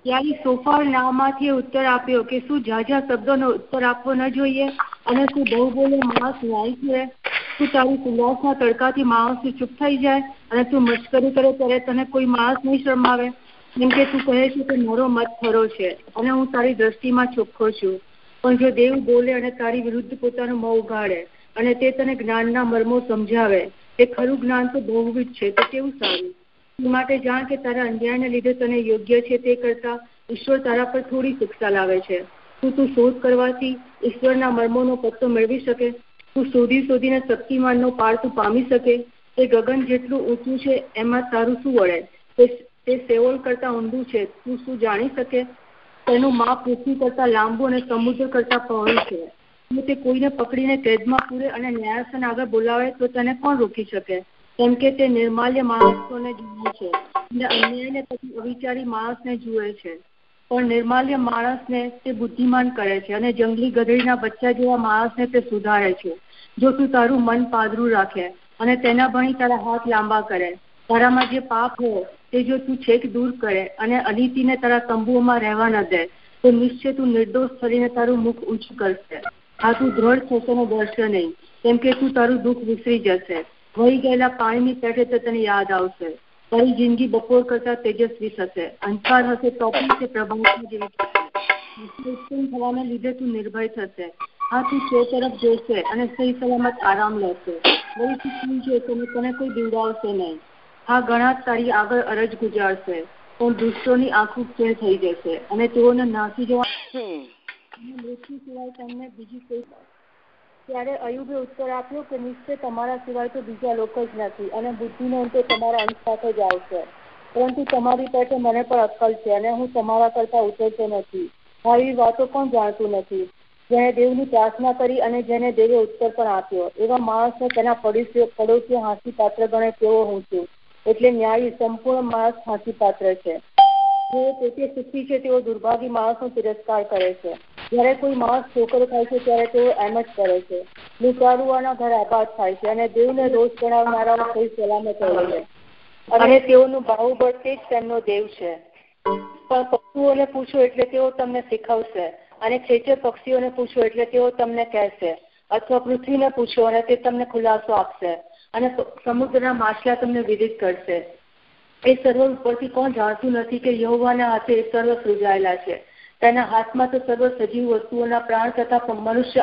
ત્યારે સોફાર નામમાંથી ઉત્તર આપ્યો કે શું ઝાઝા શબ્દોનો ઉત્તર આપવો ન જોઈએ અને શું બહુ બોલે માણસ ન્યાય છે? તું તારી ઉલ્લાસના તડકાથી માણસ ચૂપ થઈ જાય અને તું મશ્કરી કરે ત્યારે તને કોઈ માણસ નહીં શરમાવે? કેમ કે તું કહે છે કે મારો મત ખરો છે અને હું તારી દ્રષ્ટિમાં ચોખ્ખો છું. પણ જો દેવ બોલે અને તારી વિરુદ્ધ પોતાનું મોં ઉઘાડે અને તે તને જ્ઞાનના મર્મો સમજાવે, તે ખરું જ્ઞાન તો બહુવિધ છે, તો કેવું સારું. માટે જાણ કે તારા અન્યાયને લીધે તને યોગ્ય છે તે કરતા ઈશ્વર તારા પર થોડી શિક્ષા લાવે છે. તું શોધ કરવાથી ઈશ્વરના મર્મોનો પત્તો મેળવી શકે? તું શોધીને શક્તિમાનનો પાર તું પામી શકે? તે ગગન જેટલું ઊંચું છે એમાં તારું શું વળે? તે સેઓલ કરતા ઊંડું છે, તું શું જાણી શકે? તેનું માપ પૃથ્વી કરતા લાંબુ અને સમુદ્ર કરતા પહોળું છે. જો તે કોઈને પકડીને કેદમાં પૂરે અને ન્યાયાસન આગળ બોલાવે તો તેને કોણ રોકી શકે? કેમ કે તે નિર્માલ્ય માણસોને જુએ છે અને અન્યાયને પછી અવિચારી માણસને જુએ છે. પણ નિર્માલ્ય માણસને તે બુદ્ધિમાન કરે છે અને જંગલી ગધેડીના બચ્ચા જેવા માણસને તે સુધારે છે. જો તું તારું મન પાદરું રાખે અને તેના ભણી તારા હાથ લાંબા કરે, તારામાં જે પાપ હોય તે જો તું છેક દૂર કરે અને અનીતિને તારા તંબુઓમાં રહેવા ન દે, તો નિશ્ચય તું નિર્દોષ થઈને તારું મુખ ઊંચું કરશે. આ તું દ્રઢ થશે ને ડરશે નહીં, કેમ કે તું તારું દુઃખ વિસરી જશે. વહી ગયેલા પાણીની પેઠે તો તને યાદ આવશે. તારી જિંદગી બપોર કરતા તેજસ્વી થશે. અંધકાર હશે તો પણ તે પ્રભાવતી જેવી થશે. ઉત્પન્ન થવાને લીધે તું નિર્ભય થશે. હા, તું ચો તરફ જોશે અને સહી સલામત આરામ લેશે. વળી તું સુઈ જશે અને તને કોઈ બીવડાવશે નહીં. હા, ઘણા તારી આગળ અરજ ગુજારશે, પણ દુષ્ટોની આંખો ક્ષીણ થઈ જશે અને તેઓને નાસી જવા મૃત્યુ સિવાય તમને બીજી કોઈ. ત્યારે અયુબે ઉત્તર આપ્યો કે નિશ્ચય તમારા સિવાય તો બીજા લોકો જ નથી અને બુદ્ધિનો અંત તમારા અંત સાથે જ આવશે. પરંતુ તમારી પેટે મને પણ અક્કલ છે અને હું તમારા કરતા ઉતરતો નથી. આવી વાતો પણ જાણતું નથી. જેને દેવની પ્રાર્થના કરી અને જેને દેવે ઉત્તર પણ આપ્યો, એવા માણસને તેના પડોશીઓ હાંસી પાત્ર ગણે તેવો હું છું. એટલે ન્યાયી સંપૂર્ણ માણસ હાંસી પાત્ર છે. જેઓ પોતે સુખી છે તેઓ દુર્ભાગી માણસનો તિરસ્કાર કરે છે. જ્યારે કોઈ માણસ ઠોકર ખાય છે ત્યારે તેઓ એમ જ કરે છે. લૂંટારુઓના ઘર આબાદ થાય છે અને દેવને રોષ ગણાવનારાઓ સહી સલામત રહે છે અને તેઓનું બાહુબળ તે જ તેમનો દેવ છે. પણ પશુઓને પૂછો એટલે તેઓ તમને શીખવશે અને ખેચર પક્ષીઓને પૂછો એટલે તેઓ તમને કહેશે, અથવા પૃથ્વીને પૂછો અને તે તમને ખુલાસો આપશે અને સમુદ્રના માછલા તમને વિદિત કરશે. એ સર્વ ઉપરથી કોણ જાણતું નથી કે યહોવાના હાથે એ સર્વ સૃજાયેલા છે. તેના હાથમાં તો સર્વ સજીવ વસ્તુઓના પ્રાણ તથા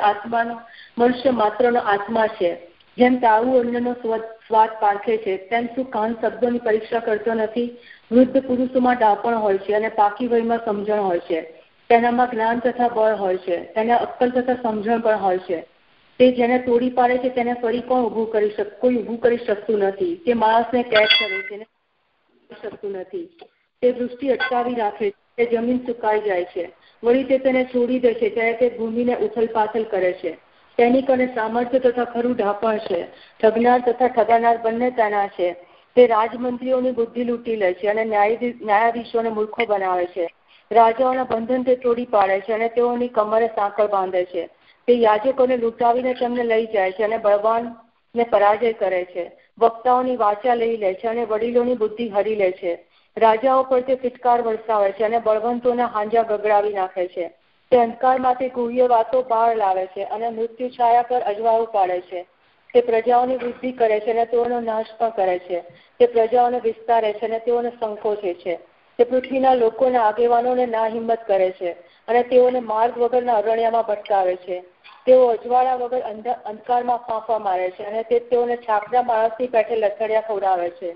મનુષ્ય માત્રનો આત્મા છે. જેમ તાળું અન્નનો સ્વાદ પારખે છે, તેમ શું કાન શબ્દોની પરીક્ષા કરતો નથી? વૃદ્ધ પુરુષોમાં ડાપણ હોય છે અને પાકી વયમાં સમજણ હોય છે. તેનામાં જ્ઞાન તથા બળ હોય છે, તેને અક્કલ તથા સમજણ પણ હોય છે. તે જેને તોડી પાડે છે તેને ફરી કોઈ ઊભું કરી શકતું નથી. તે માણસને કેદ કરે છે શકતું નથી. તે દૃષ્ટિ અટકાવી રાખે છે, તે જમીન સુકાઈ જાય છે. વળી તે તેને છોડી દે છે ત્યારે તે ભૂમિને ઉથલપાથલ કરે છે. તેની કને સામર્થ્ય તથા ખરું ઢાપણ છે. ઠગનાર તથા ઠગાનાર બંને તેના છે. તે રાજમંત્રીઓની બુદ્ધિ લૂંટી લે છે અને ન્યાયાધીશોને મૂર્ખો બનાવે છે. રાજાઓના બંધન તે તોડી પાડે છે અને તેઓની કમરે સાંકળ બાંધે છે. તે યાજકોને લૂંટાવીને તેમને લઈ જાય છે અને બળવાનને પરાજય કરે છે. વક્તાઓની વાચા લઈ લે છે અને વડીલોની બુદ્ધિ હરી લે છે. રાજાઓ પર તે ફિટકાર વરસાવે છે અને બળવંતોના હાંજા ગગડાવી નાખે છે. તે અંધકારમાંથી ગુહ્ય વાતો બહાર લાવે છે અને મૃત્યુ છાયા પર અજવાળું પાડે છે. તે પ્રજાઓની વૃદ્ધિ કરે છે અને તેઓનો નાશ પણ કરે છે. તે પ્રજાઓને વિસ્તારે છે અને તેઓને સંકોચે છે. તે પૃથ્વીના લોકોના આગેવાનોને નાહિંમત કરે છે અને તેઓને માર્ગ વગરના અરણ્યમાં ભટકાવે છે. તેઓ અજવાળા વગર અંધકારમાં ફાંફા મારે છે અને તે તેઓને છાપરા માણસની પેઠે લથડિયા ખવડાવે છે.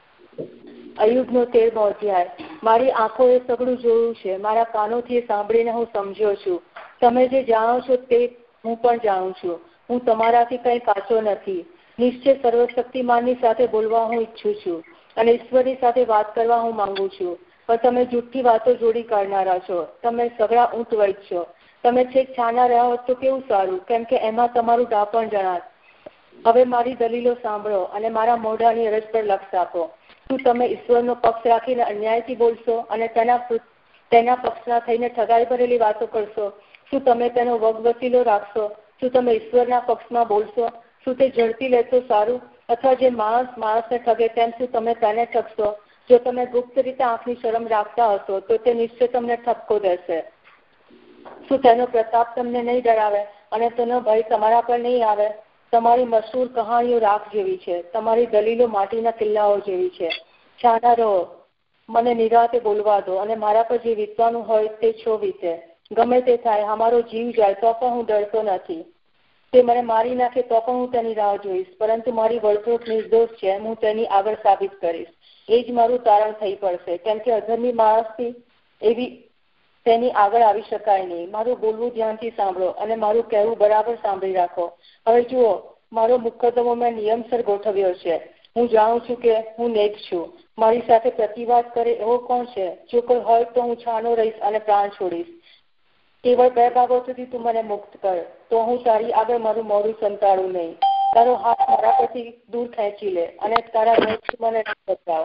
અયુબનો 13મો અધ્યાય. મારી આંખોએ સગળું જોયું છે, મારા કાનોથી સાંભળીને હું સમજ્યો છું. તમે જે જાણો છો તે હું પણ જાણું છું. હું તમારાથી કંઈ કાચો નથી. નિશ્ચય સર્વશક્તિમાનની સાથે બોલવા હું ઈચ્છું છું અને ઈશ્વરની સાથે વાત કરવા હું માંગુ છું. પણ તમે જૂઠી વાતો જોડી કાઢનારા છો. તમે સગળા ઊંટ વૈદ છો. તમે છેક છાના રહ્યા હોત તો કેવું સારું, કેમ કે એમાં તમારું ડાપણ જણાત. હવે મારી દલીલો સાંભળો અને મારા મોઢાની અરજ પર લક્ષ આપો. શું તમે ઈશ્વરનો પક્ષ રાખીને અન્યાયથી બોલશો અને તેના પક્ષના થઈને ઠગાઈ ભરેલી વાતો કરશો? શું તમે તેનો વગવસીલો રાખશો? શું તમે ઈશ્વરના પક્ષમાં બોલશો? શું તે ઝડપી લેશો સારું? અથવા જે માણસને ઠગે તેમ શું તમે તેને ઠગશો? જો તમે ગુપ્ત રીતે આંખની શરમ રાખતા હશો તો તે નિશ્ચય તમને ઠપકો દેશે. શું તેનો પ્રતાપ તમને નહીં ડરાવે અને તેનો ભય તમારા પર નહીં આવે? તમારી મશહૂર કહાણીઓ રાખ જેવી છે, તમારી દલીલો માટીના કિલ્લાઓ જેવી છે. શાના રહો, મને નિરાતે બોલવા દો અને મારા પર જે વીતવાનું હોય તે છો વીતે. ગમે તે થાય, અમારો જીવ જાય તો પણ હું ડરતો નથી. તે મને મારી નાખે તો પણ હું તેની રાહ જોઈશ, પરંતુ મારી વર્તણૂક નિર્દોષ છે, હું તેની આગળ સાબિત કરીશ. એ જ મારું તારણ થઈ પડશે, કેમ કે અધર્મી માણસથી એવી તેની આગળ આવી શકાય નહીં. મારું બોલવું ધ્યાનથી સાંભળો અને મારું કહેવું બરાબર સાંભળી રાખો. હવે જુઓ, મારો મુકદ્દમો મેં નિયમસર ગોઠવ્યો છે. હું જાણું છું કે હું નેક છું. મારી સાથે પ્રતિવાદ કરે એવો કોણ છે? જો કોઈ હોય તો હું છાનો રહીશ અને પ્રાણ છોડીશ. કેવળ 2 બાબતોથી તું મને મુક્ત કર, તો હું તારી આગળ મારું મોઢું સંતાડું નહીં. તારો હાથ મારા પરથી દૂર ખેંચી લે અને તારા ભયથી મને બચાવ.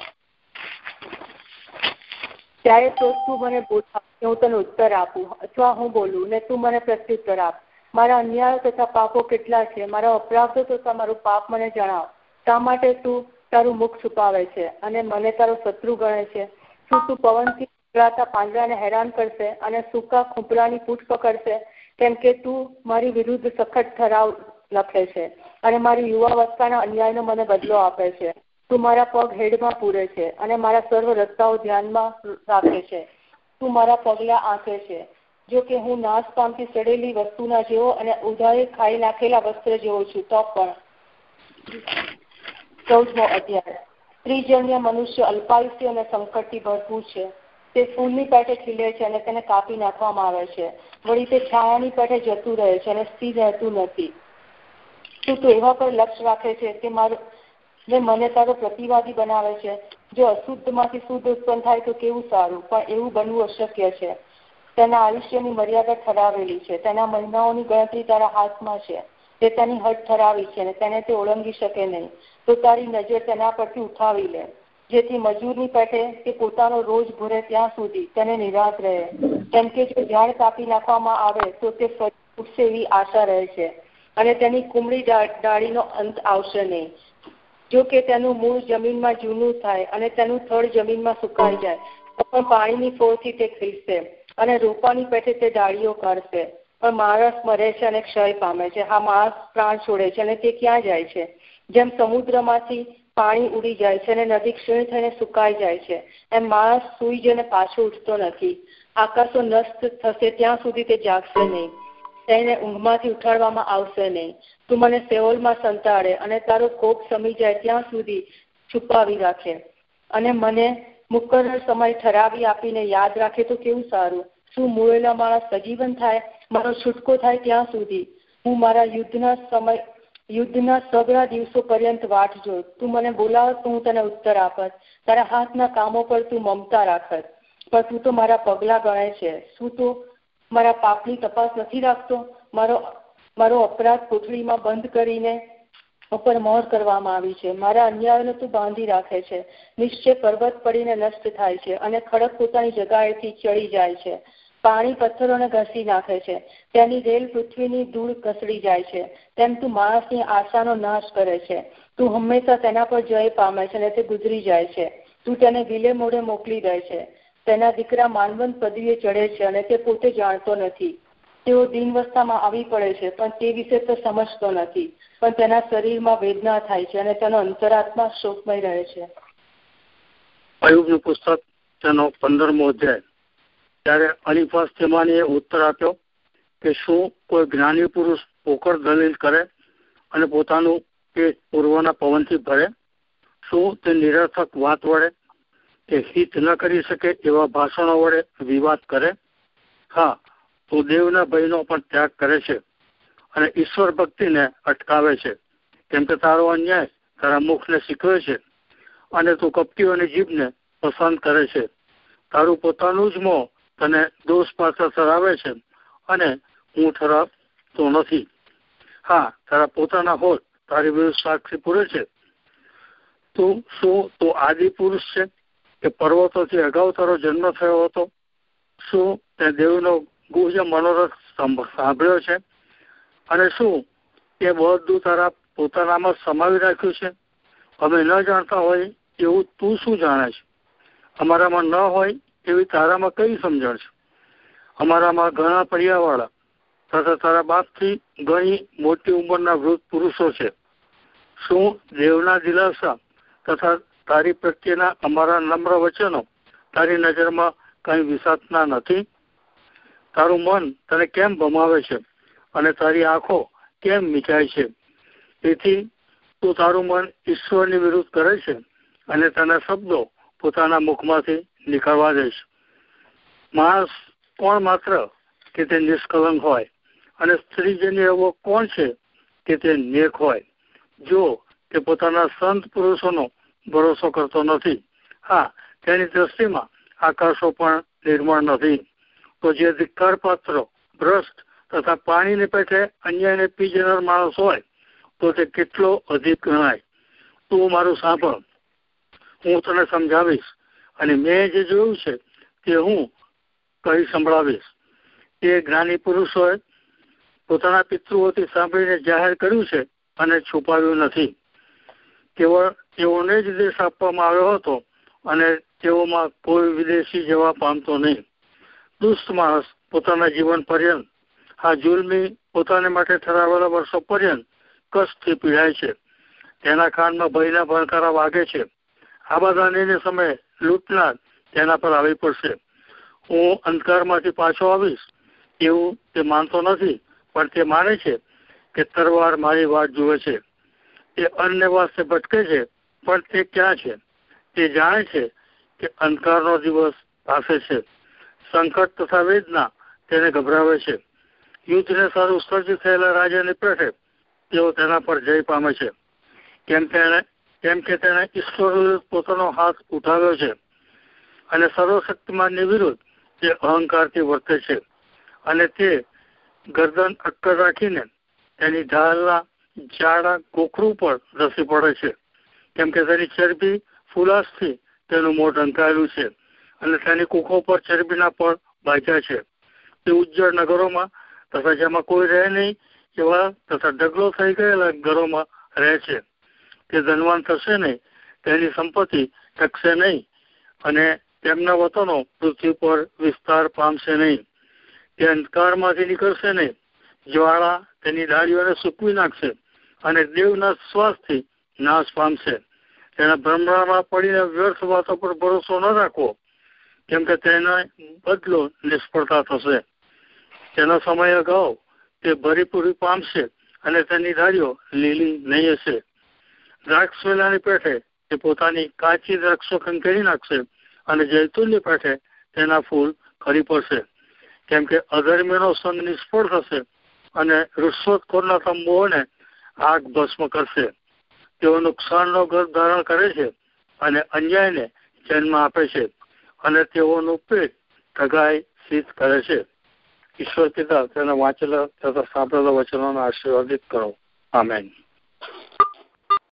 ત્યારે તો તું મને બોલાવ કે હું તને ઉત્તર આપું, અથવા હું બોલું ને તું મને પ્રત્યુત્તર આપ. મારા અન્યાયો તથા પાપો કેટલા છે, મારા અપરાધો તથા મારું પાપ મને જણાવ. શા માટે તું તારું મુખ છુપાવે છે અને મને તારો શત્રુ ગણે છે? શું તું પવનથી ઉકળાતા પાંજરાને હેરાન કરશે અને સૂકા ખૂંપરાની પૂંછ પકડશે? કેમ કે તું મારી વિરુદ્ધ સખત ઠરાવ લખે છે અને મારી યુવાવસ્થાના અન્યાયનો મને બદલો આપે છે. તું મારા પગ હેડમાં પૂરે છે અને મારા સર્વ રસ્તાઓ ધ્યાનમાં રાખે છે. તું મારા પગલા આંકે છે. જો કે હું નાશ પામતી સડેલી વસ્તુના જેવો અને ઉધાએ ખાઈ નાખેલા વસ્ત્ર જેવો છું, તો પણ. 14મો અધ્યાય. ત્રિજન્ય મનુષ્ય અલ્પાયુષ્ય અને સંકટથી ભરપૂર છે. તે ફૂલની પેઠે ખીલે છે અને તેને કાપી નાખવામાં આવે છે. વળી તે છાયાની પેઠે જતું રહે છે અને સ્થિર રહેતું નથી. શું તું એવા પર લક્ષ્ય રાખે છે કે મને તારો પ્રતિવાદી બનાવે છે? જો અશુદ્ધમાંથી શુદ્ધ ઉત્પન્ન થાય તો કેવું સારું, પણ એવું બનવું અશક્ય છે. તેના આયુષ્યની મર્યાદા ઠરાવેલી છે, તેના મહિનાઓની ગણતરી તારા હાથમાં છે. તે તેની હદ ઠરાવી છે અને તેને તે ઓળંગી શકે નહીં. તો તારી નજર તેના પરથી ઉઠાવી લે, જેથી મજૂરની પેઠે તે પોતાનો રોજ ભરે ત્યાં સુધી તેને નિરાશ રહે. કેમ કે જો ઝાડ કાપી નાખવામાં આવે તો તે ફરી ઉઠશે એવી આશા રહે છે અને તેની કુમળી ડાળીનો અંત આવશે નહીં. જો કે તેનું મૂળ જમીનમાં જૂનું થાય અને તેનું થડ જમીનમાં સુકાઈ જાય તો પણ પાણીની ફોડથી તે ખીલશે અને રોપાની પેઠે તે ડાળીઓ કાઢશે. પણ માણસ મરે છે અને ક્ષય પામે છે. હા, માણસ પ્રાણ છોડે છે અને તે ક્યાં જાય છે? જેમ સમુદ્રમાંથી પાણી ઉડી જાય છે અને નદી ક્ષીણ થઈને સુકાઈ જાય છે, એમ માણસ સૂઈ જઈને પાછો ઉઠતો નથી. આકાશો નષ્ટ થશે ત્યાં સુધી તે જાગશે નહીં, તેને ઊંઘમાંથી ઉઠાડવામાં આવશે નહીં. તું મને સેઓલમાં સંતાડે અને તારો કોપ સમી જાય ત્યાં સુધી છુપાવી રાખે અને મને મુકર્રર સમય ઠરાવી આપીને યાદ રાખે તો કેવું સારું. શું મુળેલા માણસ સજીવન થાય? મારો છૂટકો થાય ત્યાં સુધી હું મારા યુદ્ધના સઘળા દિવસો પર્યંત વાટ જોઉં. તું મને બોલાવત તો હું તને ઉત્તર આપત, તારા હાથના કામો પર તું મમતા રાખત. પણ તું તો મારા પગલા ગણે છે. શું તું મારા પાપની તપાસ નથી રાખતો? મારો અપરાધ કોથળીમાં બંધ કરીને ઉપર મોહર કરવામાં આવી છે. મારા અન્યાયને તું બાંધી રાખે છે. નિશ્ચય પર્વત પડીને નષ્ટ થાય છે અને ખડક પોતાની જગાએથી ચડી જાય છે. પાણી પથ્થરોને ઘસી નાખે છે, તેની રેલ પૃથ્વીની ધૂળ ઘસડી જાય છે. તેમ તું માણસની આશાનો નાશ કરે છે. તું હંમેશા તેના પર જય પામે છે અને તે ગુજરી જાય છે. તું તેને વિલે મોઢે મોકલી દે છે. તેના દીકરા માનવંત પદવીએ ચડે છે અને તે પોતે જાણતો નથી. તેઓ દીનવસ્થામાં આવી પડે છે પણ તે વિશે તો સમજતો નથી. પણ તેના શરીરમાં વેદના થાય છે અને તેનો અંતરાત્મા શોકમય રહે છે. અયુબનું પુસ્તક તેનો 15મો અધ્યાય. ત્યારે અલીફાઝ તેમાનીએ ઉત્તર આપ્યો કે શું કોઈ જ્ઞાની પુરુષ પોકળ દલીલ કરે અને પોતાનું પેટ પૂર્વના પવનથી ભરે? શું તે નિરર્થક વાત વડે કે હિત ન કરી શકે એવા ભાષણો વડે વિવાદ કરે? હા, તું દેવના ભયનો પણ ત્યાગ કરે છે અને ઈશ્વર ભક્તિને અટકાવે છે. કેમ કે તારો અન્યાય તારા મુખને શીખવે છે અને તું કપટીઓની જીભને પસંદ કરે છે. તારું પોતાનું જ મોં તને દોષ પાછળ ઠરાવે છે અને હું ઠરાવતો નથી. હા, તારા પોતાના હોઠ તારી વિરુદ્ધ સાક્ષી પૂરે છે. તું આદિ પુરુષ છે કે પર્વતોથી અગાઉ તારો જન્મ થયો હતો? શું તે દેવનો ગુહ્ય મનોરથ સાંભળ્યો છે અને શું તે બધું તારા પોતાનામાં સમાવી રાખ્યું છે? અમે ન જાણતા હોય એવું તું શું જાણે છે? અમારામાં ન હોય એવી તારામાં કઈ સમજણ છે? અમારામાં ઘણા પડિયાવાળા તથા તારા બાપથી ઘણી મોટી ઉંમરના વૃદ્ધ પુરુષો છે. શું દેવના દિલાસા તથા તારી પ્રત્યેના અમારા નમ્ર વચનો તારી નજરમાં કઈ વિસાતના નથી? તારું મન તને કેમ ભમાવે છે અને તારી આંખો કેમ મીચાય છે? તેથી તું તારું મન ઈશ્વરની વિરુદ્ધ કરે છે અને તેના શબ્દો પોતાના મુખમાંથી નીકળવા દે છે. માણસ કોણ માત્ર કે તે નિષ્કલંક હોય, અને સ્ત્રીજન્ય એવો કોણ છે કે તે નેક હોય? જો તે પોતાના સંત પુરુષોનો ભરોસો કરતો નથી, હા, તેની દ્રષ્ટિમાં આકાશો પણ નિર્મળ નથી, તો જે ધિક્કાર પાત્ર, ભ્રષ્ટ તથા પાણીને પેટે અન્યાયને પી જનાર માણસ હોય તો તે કેટલો અધિક ગણાય. તું મારું સાંભળ, હું તને સમજાવીશ, અને મેં જે જોયું છે તે હું કહી સંભળાવીશ. તે જ્ઞાની પુરુષોએ પોતાના પિતૃઓથી સાંભળીને જાહેર કર્યું છે અને છુપાવ્યું નથી. કેવળ તેઓને જ દેશ આપવામાં આવ્યો હતો, અને તેઓમાં કોઈ વિદેશી જવા પામતો નહીં. દુષ્ટ માણસ પોતાના જીવન પર્યંત, આ જુલ્મી પોતાને માટે ઠરાવેલા વર્ષો પર્યંત કષ્ટથી પીડાય છે. તેના કાનમાં ભયના ભણકારા વાગે છે. આ બધાને સમયે લૂંટનાર તેના પર આવી પડશે. હું અંધકારમાંથી પાછો આવીશ એવું તે માનતો નથી, પણ તે માને છે કે તરવાર મારી વાટ જુએ છે. તે અન્ય વાસ્તે ભટકે છે, પણ તે ક્યાં છે? તે જાણે છે કે અંધકારનો દિવસ પાસે છે. સંકટ તથા વેદના તેને ગભરાવે છે. યુદ્ધને સારું સજ્જ થયેલા રાજાની પેઠે તેઓ તેના પર જય પામે છે, કેમ કે તેને ઈશ્વર વિરુદ્ધ પોતાનો હાથ ઉઠાવ્યો છે, અને સર્વશક્તિમાનની વિરુદ્ધ તે અહંકારથી વર્તે છે, અને તે ગરદન અક્કર રાખીને તેની ઢાલના જાડા ગોખરું પર ધસી પડે છે, કેમ કે તેની ચરબી ફુલાસથી તેનું મોં ઢંકાયેલું છે, અને તેની કુખો પર ચરબીના પળ બાંધ્યા છે. તે ઉજ્જળ નગરોમાં તથા જેમાં કોઈ રહે નહીં એવા તથા ઢગલો થઈ ગયેલા ઘરોમાં રહે છે. તે ધનવાન થશે નહીં, તેની સંપત્તિ ટકશે નહીં, અને તેમના વતનો પૃથ્વી પર વિસ્તાર પામશે નહીં. તે અંધકારમાંથી નીકળશે નહીં. જ્વાળા તેની ડાળીઓને સૂકવી નાખશે, અને દેવના શ્વાસથી નાશ પામશે. તેના ભ્રમણામાં પડીને વ્યર્થ વાતો પર ભરોસો ન રાખવો, કેમ કે તેનો બદલો નિષ્ફળતા થશે. તેનો સમય અગાઉ તે ભરીપૂરી પામશે, અને તેની ડાળીઓ લીલી નહીં હશે. દ્રાક્ષ વેલાની પેઠે તે પોતાની કાચી દ્રાક્ષો ખંખેરી નાખશે, અને જૈતુનની પેઠે તેના ફૂલ ખરી પડશે, કેમ કે અધર્મીનો સંગ નિષ્ફળ થશે, અને રૂશ્વતખોરના તંબુઓને આગ ભસ્મ કરશે. તેઓ નુકસાનનો ગર્ભ ધારણ કરે છે, અને અન્યાયને જન્મ આપે છે, અને તેઓનું પેટ ઠગાઈ સિદ્ધ કરે છે. ઈશ્વર પિતા તેના વાંચેલા તથા સાંભળેલા વચનોને આશીર્વાદિત કરો. આમેન.